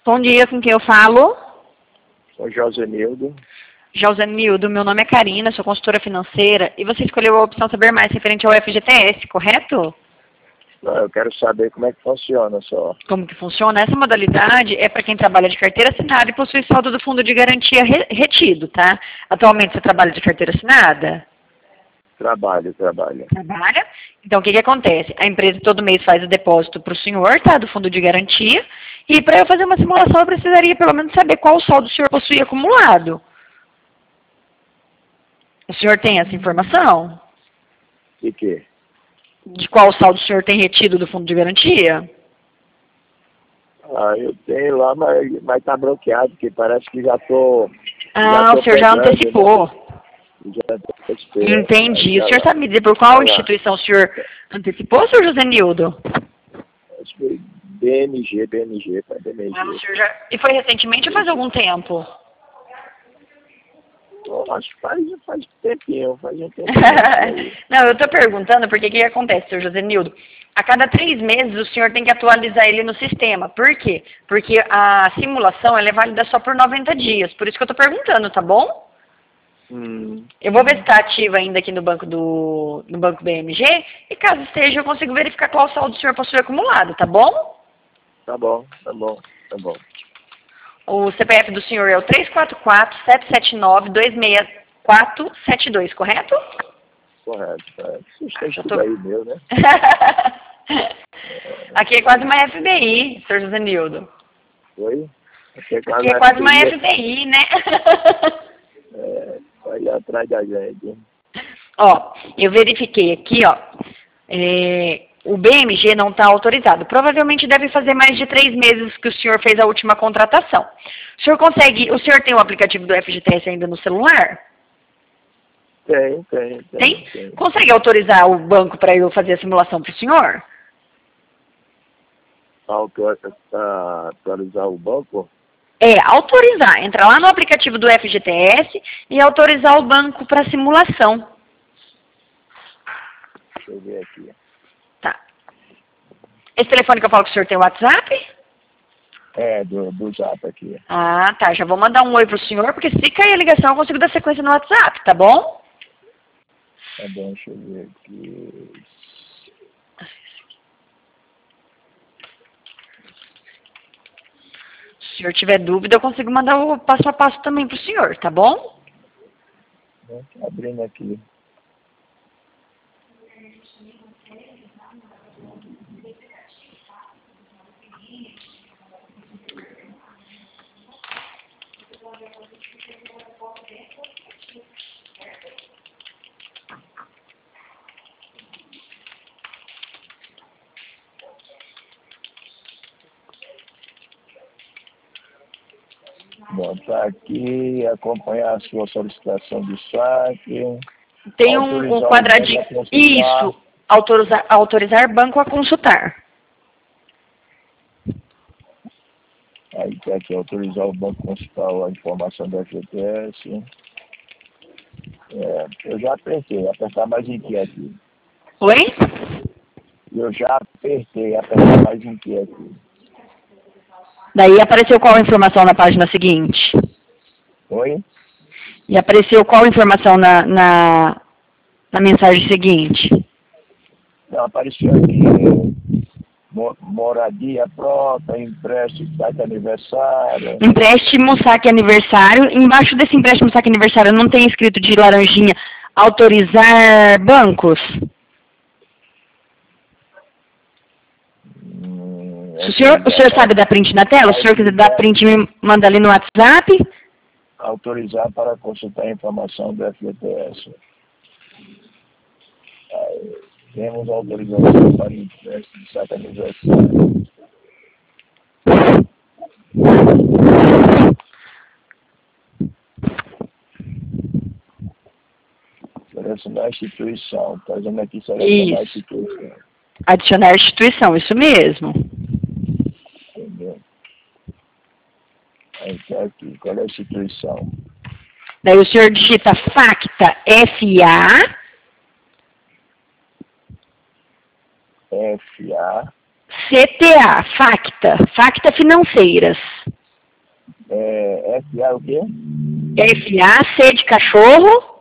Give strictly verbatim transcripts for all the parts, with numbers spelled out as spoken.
Bom dia, com quem eu falo? Sou Josenildo. Josenildo, meu nome é Karina, sou consultora financeira e você escolheu a opção saber mais referente ao F G T S, correto? Não, eu quero saber como é que funciona só. Como que funciona? Essa modalidade é para quem trabalha de carteira assinada e possui saldo do fundo de garantia re retido, tá? Atualmente você trabalha de carteira assinada? Trabalho, trabalho. Trabalha. Então, o que que acontece? A empresa todo mês faz o depósito para o senhor, tá? Do fundo de garantia. E para eu fazer uma simulação, eu precisaria pelo menos saber qual saldo o senhor possui acumulado. O senhor tem essa informação? De quê? De qual saldo o senhor tem retido do fundo de garantia? Ah, eu tenho lá, mas, mas tá bloqueado, porque parece que já tô... Ah, já tô o senhor já pegando, antecipou. né? Já antecipei. Entendi. Aí, O senhor tá sabe lá. me dizer por qual Tá lá. instituição o senhor antecipou, senhor Josenildo? Acho que foi B M G, B M G, tá? B M G. Ah, o senhor já... E foi recentemente ou faz algum tempo? Eu acho que faz, faz tempinho, faz um tempinho. Aí. Não, eu estou perguntando porque o que acontece, senhor Josenildo? A cada três meses o senhor tem que atualizar ele no sistema. Por quê? Porque a simulação ela é válida só por noventa dias. Por isso que eu estou perguntando, tá bom? Hum. Eu vou ver se está ativa ainda aqui no banco do no banco B M G e caso esteja eu consigo verificar qual saldo o senhor possui acumulado, tá bom? Tá bom, tá bom, tá bom. O C P F do senhor é o três quatro quatro, sete sete nove, dois seis quatro sete dois, correto? Correto, correto. Vocês Ah, têm já tudo tô... aí meu, né? Aqui é quase uma F B I, senhor Josenildo. Oi? Aqui é Aqui é quase uma F F B I, né? É, vai atrás da gente. Ó, eu verifiquei aqui, ó. É, o B M G não está autorizado. Provavelmente deve fazer mais de três meses que o senhor fez a última contratação. O senhor consegue... O senhor tem o aplicativo do F G T S ainda no celular? Tem, tem, tem. Tem? tem. Consegue autorizar o banco para eu fazer a simulação para o senhor? Autor, uh, atualizar o banco? É, autorizar. Entra lá no aplicativo do F G T S e autorizar o banco para simulação. Deixa eu ver aqui. Tá. Esse telefone que eu falo com o senhor tem WhatsApp? É, do, do Zap aqui. Ah, tá. Já vou mandar um oi pro senhor, porque se cair a ligação eu consigo dar sequência no WhatsApp, tá bom? Tá bom, deixa eu ver aqui. Se o senhor tiver dúvida, eu consigo mandar o passo a passo também pro senhor, tá bom? Tô abrindo aqui. Bom, tá aqui, acompanhar a sua solicitação de saque. Tem um, um Autorizar o quadradinho. banco a consultar. Isso. Autorizar, autorizar banco a consultar. Aí tá aqui, autorizar o banco a consultar a informação da F G T S. É, eu já apertei, apertar mais em que aqui? Oi? Eu já apertei, apertar mais em que aqui? Daí apareceu qual informação na página seguinte? Oi? E apareceu qual informação na, na, na mensagem seguinte? Não, apareceu aqui mo- moradia própria, empréstimo, saque aniversário. Empréstimo, saque aniversário. Embaixo desse empréstimo, saque aniversário, não tem escrito de laranjinha autorizar bancos? Hum, Se o senhor, o senhor sabe dar print na tela? Se o senhor quiser dar print, me manda ali no WhatsApp. Autorizar para consultar a informação do F G T S. Aí, temos autorização para empréstimo de saque aniversário. Selecionar a instituição. Está dizendo aqui selecionar a Isso. instituição. Adicionar instituição, isso mesmo. Entendeu? Aí tá aqui. Qual é a instituição? Daí o senhor digita Facta F A F A C T A, Facta, Facta Financeiras. É, F A o quê? F A, C de cachorro.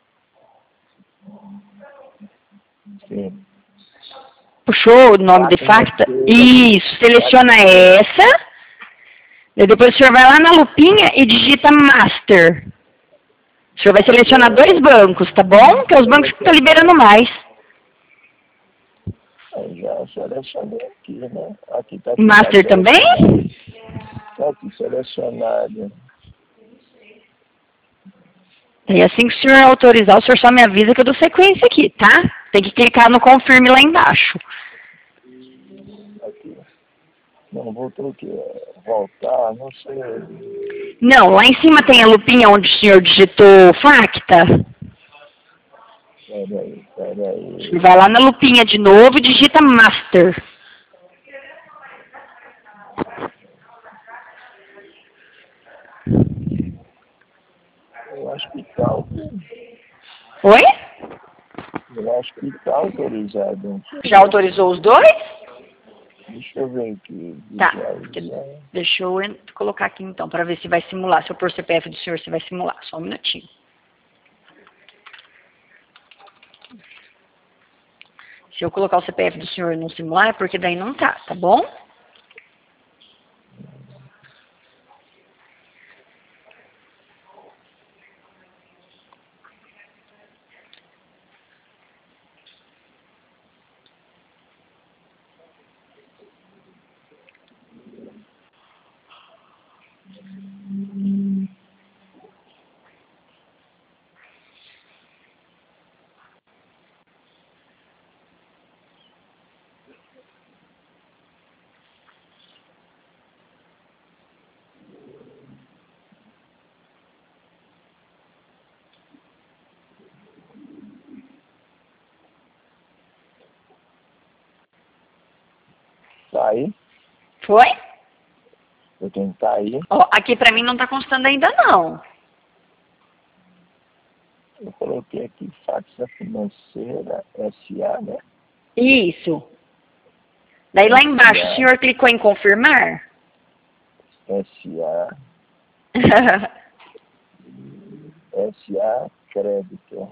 Sim. Puxou o nome de facta? Isso, seleciona essa. E depois o senhor vai lá na lupinha e digita Master. O senhor vai selecionar dois bancos, tá bom? Que é os bancos que estão liberando mais. Eu já selecionei aqui, né? Aqui tá Master tá também? Tá aqui selecionado. E assim que o senhor autorizar, o senhor só me avisa que eu dou sequência aqui, tá? Tem que clicar no confirme lá embaixo. Aqui. Não, vou ter que voltar, não sei. Não, lá em cima tem a lupinha onde o senhor digitou facta. Peraí, peraí. Vai lá na lupinha de novo e digita Master. Eu acho que tá. Oi? Eu acho que tá autorizado. Já autorizou os dois? Deixa eu ver aqui. Tá. Visualizar. Deixa eu en- colocar aqui então, para ver se vai simular. Se eu pôr o C P F do senhor, se vai simular. Só um minutinho. Se eu colocar o C P F do senhor e não simular, é porque daí não tá, tá bom? Tá aí? Foi? Eu tenho que tá aí. Ó, aqui pra mim não tá constando ainda não. Eu coloquei aqui Faxa Financeira S A, né? Isso. Daí lá embaixo, o senhor clicou em confirmar? S A. S A Crédito.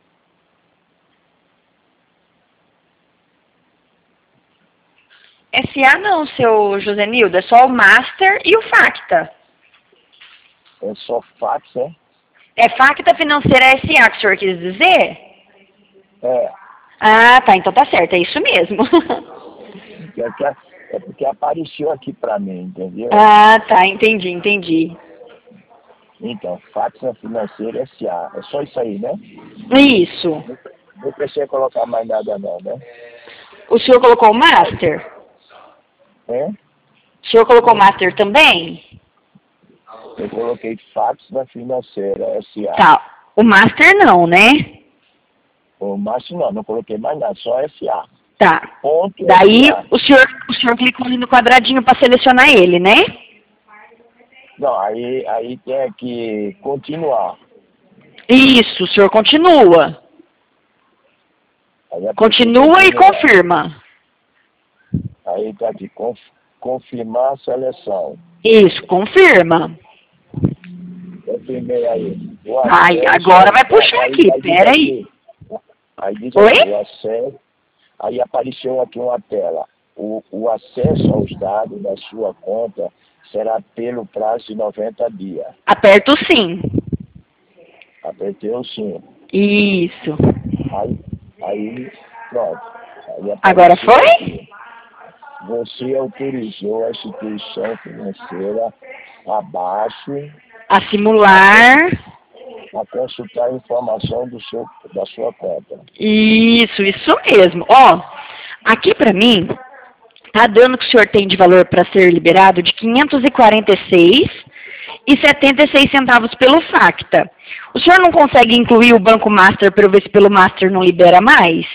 S A não, seu Josenildo, é só o Master e o Facta. É só fax, é? É Facta Financeira S A que o senhor quis dizer? É. Ah, tá, então tá certo, é isso mesmo. É porque, é porque apareceu aqui pra mim, entendeu? Ah, tá, entendi, entendi. Então, Faxa Financeira S A. É só isso aí, né? Isso. Não precisa colocar mais nada não, né? O senhor colocou o Master? É? O senhor colocou o Master também? Eu coloquei Faxa Financeira S A. Tá. O Master não, né? O Márcio não, não coloquei mais nada, só S A. Tá. Ponto Daí S A. o senhor, o senhor clicou ali no quadradinho para selecionar ele, né? Não, aí, aí tem que continuar. Isso, o senhor continua. Aí Continua e confirma. Aí tá aqui, conf, confirmar a seleção. Isso, confirma. Confirmei aí. O Ai, acesso, agora vai puxar aí, aqui, aí diz pera aí. aqui, aí diz Oi? aqui, o acesso, aí apareceu aqui uma tela. O, o acesso aos dados da sua conta será pelo prazo de noventa dias. Aperta o sim. Apertei o sim. Isso. Aí, aí pronto. Aí Agora foi? aqui. Você autorizou a instituição financeira abaixo A simular. a consultar a informação do seu, da sua conta. Isso, isso mesmo. Ó, aqui pra mim, tá dando que o senhor tem de valor para ser liberado de quinhentos e quarenta e seis reais e setenta e seis centavos pelo Facta. O senhor não consegue incluir o Banco Master para eu ver se pelo Master não libera mais?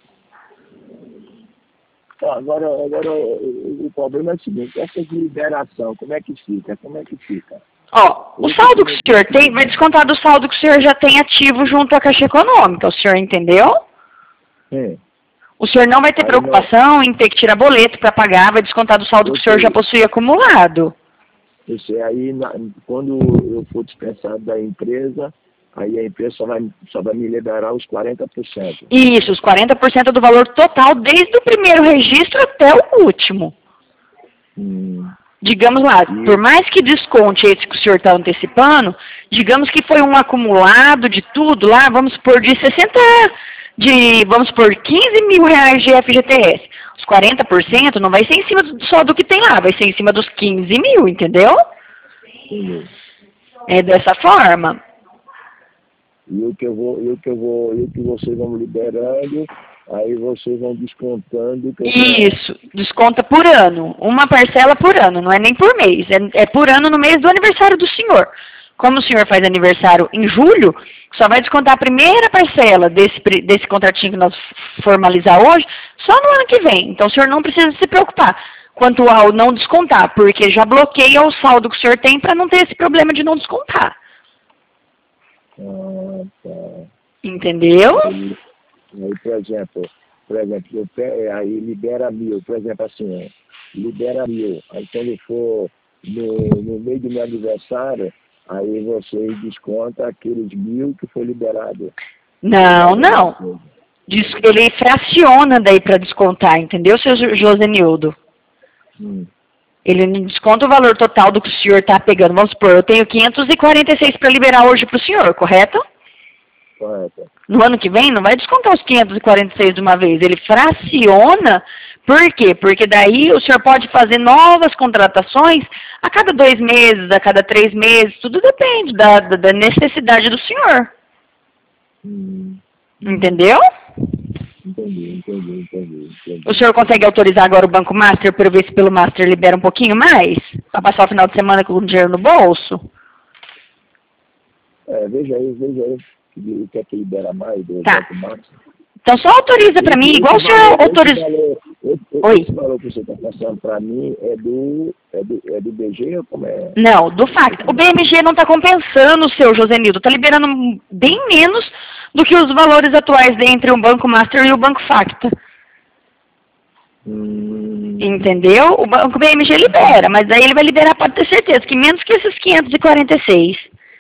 Então, agora, agora o, o problema é o seguinte, essa de liberação, como é que fica? Como é que fica? Ó, o saldo que o senhor tem vai descontar do saldo que o senhor já tem ativo junto à Caixa Econômica, o senhor entendeu? Sim. O senhor não vai ter Aí preocupação em ter que tirar boleto para pagar, vai descontar do saldo que o senhor já possui acumulado. Esse aí, na, quando eu for dispensado da empresa, aí a empresa só vai, só vai me liberar os quarenta por cento. Isso, os quarenta por cento do valor total, desde o primeiro registro até o último. Hum. Digamos lá, E- por mais que desconte esse que o senhor está antecipando, digamos que foi um acumulado de tudo lá, vamos supor, de sessenta, de, vamos supor, quinze mil reais de F G T S. Os quarenta por cento não vai ser em cima do- só do que tem lá, vai ser em cima dos quinze mil, entendeu? Entendeu? É dessa forma. E o que eu vou, e o que eu vou, e o que vocês vão liberando, aí vocês vão descontando o que eu tenho. Isso, desconta por ano, uma parcela por ano, não é nem por mês, é, é por ano no mês do aniversário do senhor. Como o senhor faz aniversário em julho, só vai descontar a primeira parcela desse, pri- desse contratinho que nós formalizar hoje, só no ano que vem. Então o senhor não precisa se preocupar quanto ao não descontar, porque já bloqueia o saldo que o senhor tem para não ter esse problema de não descontar. Ah, tá. Entendeu? Aí, aí, por exemplo, por exemplo, eu pe- aí libera mil, por exemplo, assim, ó, libera mil. Aí quando for no, no meio do meu aniversário, aí vocês descontam aqueles mil que foi liberado. Não, não. Diz- Ele fraciona daí para descontar, entendeu, seu Jo- Josenildo? Hum, Ele não desconta o valor total do que o senhor está pegando. Vamos supor, eu tenho quinhentos e quarenta e seis para liberar hoje para o senhor, correto? correto. No ano que vem não vai descontar os quinhentos e quarenta e seis de uma vez. Ele fraciona. Por quê? Porque daí o senhor pode fazer novas contratações a cada dois meses, a cada três meses. Tudo depende da, da, da necessidade do senhor. Hum, Entendeu? entendi, entendi, entendi, entendi. O senhor consegue autorizar agora o Banco Master para eu ver se pelo Master libera um pouquinho mais? Para passar o final de semana com o dinheiro no bolso? É, veja aí, veja aí. O que é que libera mais do Tá. Banco Máximo? Então só autoriza para mim, igual o senhor autorizou. Esse, Oi. esse valor que você está passando para mim é do, é, do, é do B G ou como é? Não, do Facta. O B M G não está compensando o seu, Josenildo. Está liberando bem menos do que os valores atuais entre o Banco Master e o Banco Facta. Hum, Entendeu? O Banco B M G libera, mas aí ele vai liberar, pode ter certeza, que menos que esses quinhentos e quarenta e seis.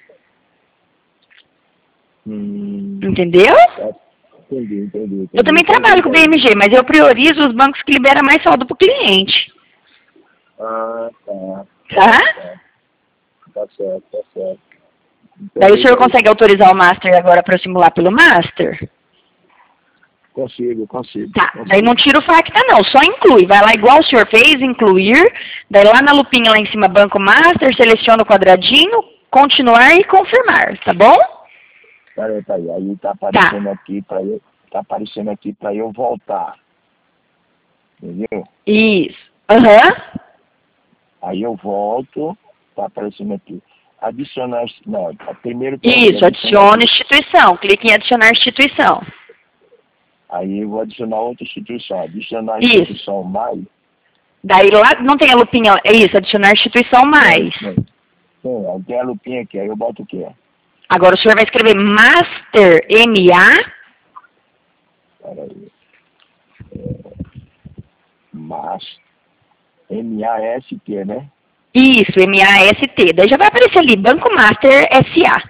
hum, Entendeu? tá. Entendi, entendi, entendi. Eu também trabalho com o B M G, mas eu priorizo os bancos que liberam mais saldo para o cliente. Ah, tá. Tá? Tá, tá certo, tá certo. Então, Daí o senhor veja aí. consegue autorizar o Master agora para simular pelo Master? Consigo, consigo. Tá, consigo. daí não tira o Facta não, só inclui. Vai lá igual o senhor fez, incluir. Daí lá na lupinha lá em cima, Banco Master, seleciona o quadradinho, continuar e confirmar, tá bom? Peraí, peraí. Aí tá aparecendo aqui para eu, tá aparecendo aqui para eu voltar. Entendeu? Isso. Aham. Aí eu volto, tá aparecendo aqui. Adicionar, não, primeiro tem que Isso, adicione instituição. Clique em adicionar instituição. Aí eu vou adicionar outra instituição. Adicionar Isso. instituição mais. Daí lá não tem a lupinha, é isso, adicionar instituição mais. Sim, sim, aí tem a lupinha aqui, aí eu boto o quê? Agora o senhor vai escrever Master M A. Peraí. É, mas, M A S T, né? Isso, M A S T. Daí já vai aparecer ali, Banco Master S A.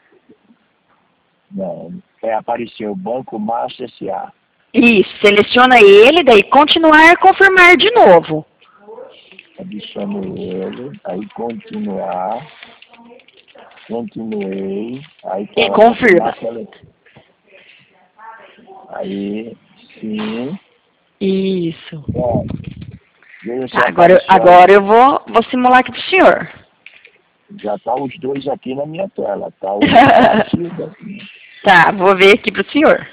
Não, é aparecer o Banco Master S A. Isso, seleciona ele, daí continuar, confirmar de novo. Adiciono ele, aí continuar, continuei, aí E fala confirma. confirmar sele- Aí, sim, Isso. bom, veja se Tá, agora, eu- apareceu aí. agora eu vou, vou simular aqui pro senhor. Já tá os dois aqui na minha tela, tá o ativo aqui. Tá, vou ver aqui pro senhor.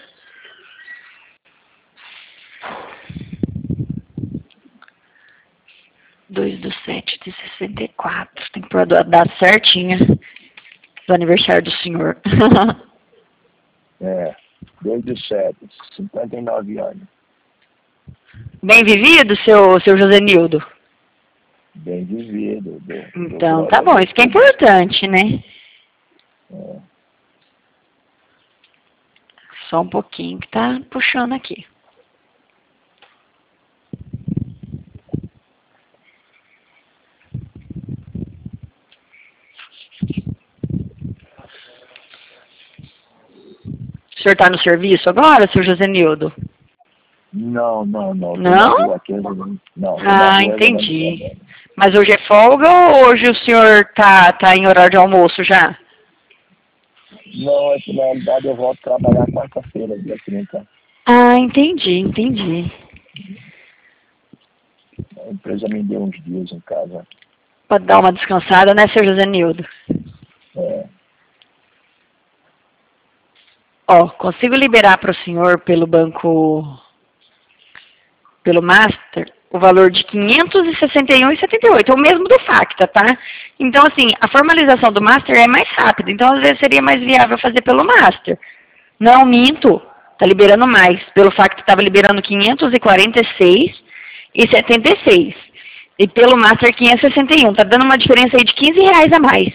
dois do sete de sessenta e quatro. Tem que pôr a data certinha do aniversário do senhor. É, dois do sete, cinquenta e nove anos. Bem vivido, seu, seu Josenildo? Bem vivido. Do, Então, do tá bom. Isso que é importante, né? É. Só um pouquinho que tá puxando aqui. O senhor está no serviço agora, seu Josenildo? Não, não, não. Não? Aqui, não, não. Ah, entendi. Mas hoje é folga ou hoje o senhor tá, tá em horário de almoço já? Não, é que na realidade eu volto trabalhar quarta-feira, dia trinta. Ah, entendi, entendi. A empresa me deu uns dias em casa. Pode dar uma descansada, né, seu Josenildo? É. Ó, consigo liberar para o senhor pelo banco, pelo Master, o valor de quinhentos e sessenta e um reais e setenta e oito centavos, é o mesmo do Facta, tá? Então, assim, a formalização do Master é mais rápida, então às vezes seria mais viável fazer pelo Master. Não, minto, tá liberando mais. Pelo Facta estava liberando quinhentos e quarenta e seis reais e setenta e seis centavos. E pelo Master quinhentos e sessenta e um, tá dando uma diferença aí de quinze reais a mais.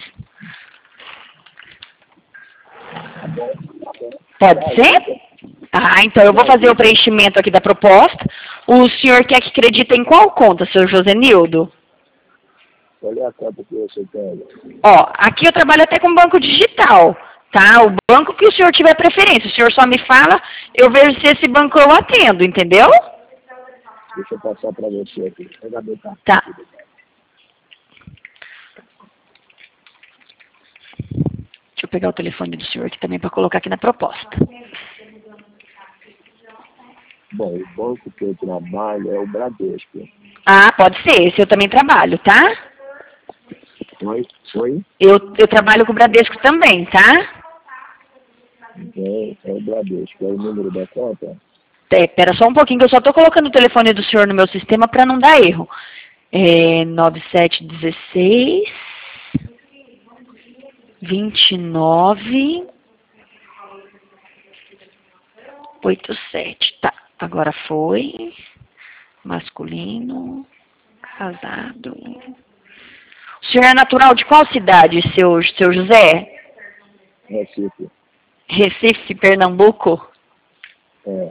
Pode ser? Ah, então eu vou fazer o preenchimento aqui da proposta. O senhor quer que acredite em qual conta, seu Josenildo? Qual é a conta que você tem? Ó, aqui eu trabalho até com banco digital, tá? O banco que o senhor tiver preferência. O senhor só me fala, eu vejo se esse banco eu atendo, entendeu? Deixa eu passar para você aqui. Pega meu cartão. Tá. Deixa eu pegar o telefone do senhor aqui também para colocar aqui na proposta. Bom, o banco que eu trabalho é o Bradesco. Ah, pode ser. Esse eu também trabalho, tá? Oi? Oi? Eu, eu trabalho com o Bradesco também, tá? Então, é o Bradesco. É o número da conta? É, pera só um pouquinho que eu só tô colocando o telefone do senhor no meu sistema para não dar erro. É nove sete um seis, vinte e nove, oitenta e sete. Tá, agora foi. Masculino, casado. O senhor é natural de qual cidade, seu, seu José? Recife. Recife, Pernambuco? É.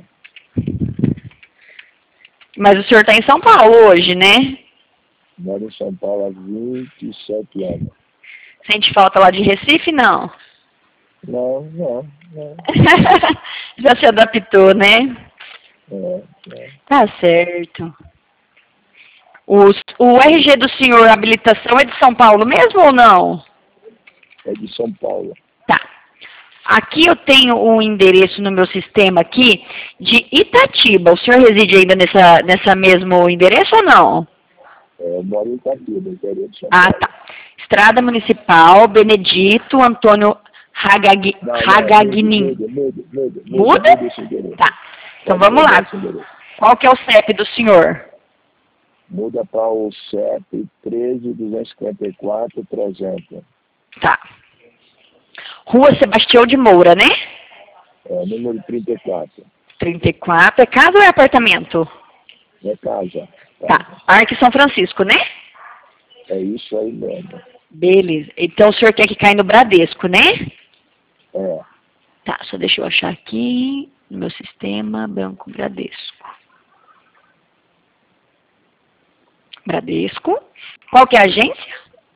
Mas o senhor está em São Paulo hoje, né? Moro em São Paulo há vinte e sete anos. Sente falta lá de Recife, não? Não, não, não. Já se adaptou, né? É, é. Tá certo. O, o R G do senhor, a habilitação, é de São Paulo mesmo ou não? É de São Paulo. Tá. Aqui eu tenho um endereço no meu sistema aqui de Itatiba. O senhor reside ainda nessa, nessa mesmo endereço ou não? É, eu moro em Itatiba, interior de São Ah, Paulo. tá. Estrada Municipal, Benedito Antônio Hagag, Não, não, Hagagnin. Muda, muda, muda. Muda? Muda esse endereço. Tá. Então Pode vamos mudar lá. esse endereço. Qual que é o C E P do senhor? Muda para o C E P treze, duzentos e cinquenta e quatro, trezentos. Tá. Rua Sebastião de Moura, né? É, número trinta e quatro. trinta e quatro. É casa ou é apartamento? É casa. Tá. Arque São Francisco, né? É isso aí mesmo. Beleza. Então o senhor quer que caia no Bradesco, né? É. Tá, só deixa eu achar aqui no meu sistema, Banco Bradesco. Bradesco. Qual que é a agência?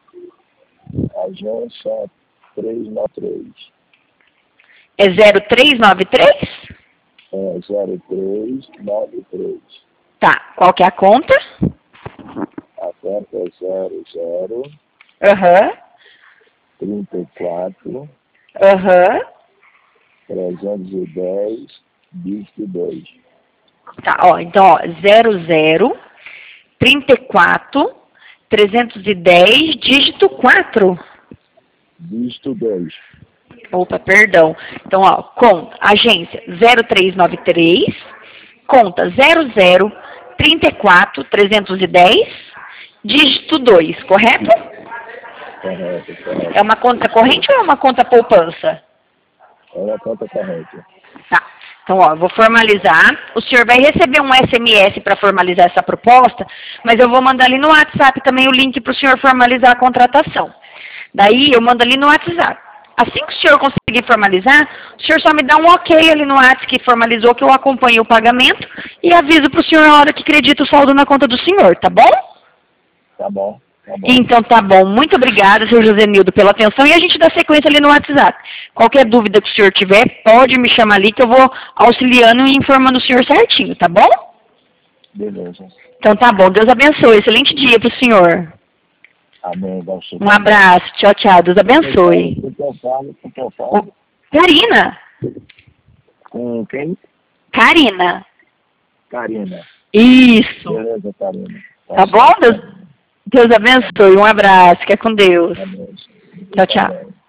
Agência trezentos e noventa e três. É zero três nove três? É zero três nove três. Tá, qual que é a conta? A conta é zero zero Aham, trinta e quatro aham. trezentos e dez dígito dois. Tá, ó, então, ó, zero zero trinta e quatro trezentos e dez dígito quatro. Dígito dois. Opa, perdão. Então, ó, conta, agência zero três nove três, conta zero zero trinta e quatro trezentos e dez, dígito dois, correto? Correto, correto. É uma conta corrente ou é uma conta poupança? É uma conta corrente. Tá. Então, ó, eu vou formalizar. O senhor vai receber um S M S para formalizar essa proposta, mas eu vou mandar ali no WhatsApp também o link para o senhor formalizar a contratação. Daí, eu mando ali no WhatsApp. Assim que o senhor conseguir formalizar, o senhor só me dá um ok ali no WhatsApp que formalizou, que eu acompanho o pagamento e aviso para o senhor a hora que acredita o saldo na conta do senhor, tá bom? Tá bom. Tá bom. Então tá bom. Muito obrigada, senhor Josenildo, pela atenção. E a gente dá sequência ali no WhatsApp. Qualquer dúvida que o senhor tiver, pode me chamar ali que eu vou auxiliando e informando o senhor certinho, tá bom? Beleza. Então tá bom. Deus abençoe. Excelente dia pro senhor. Amém. Você Um abraço. Tchau, tchau. Deus abençoe. Com quem eu falo? Com quem eu falo? Karina. Com quem? Karina. Karina. Isso. Beleza, Karina. Tá bom? Deus, Deus abençoe. Um abraço. Fica com Deus. Amém. Tchau, tchau.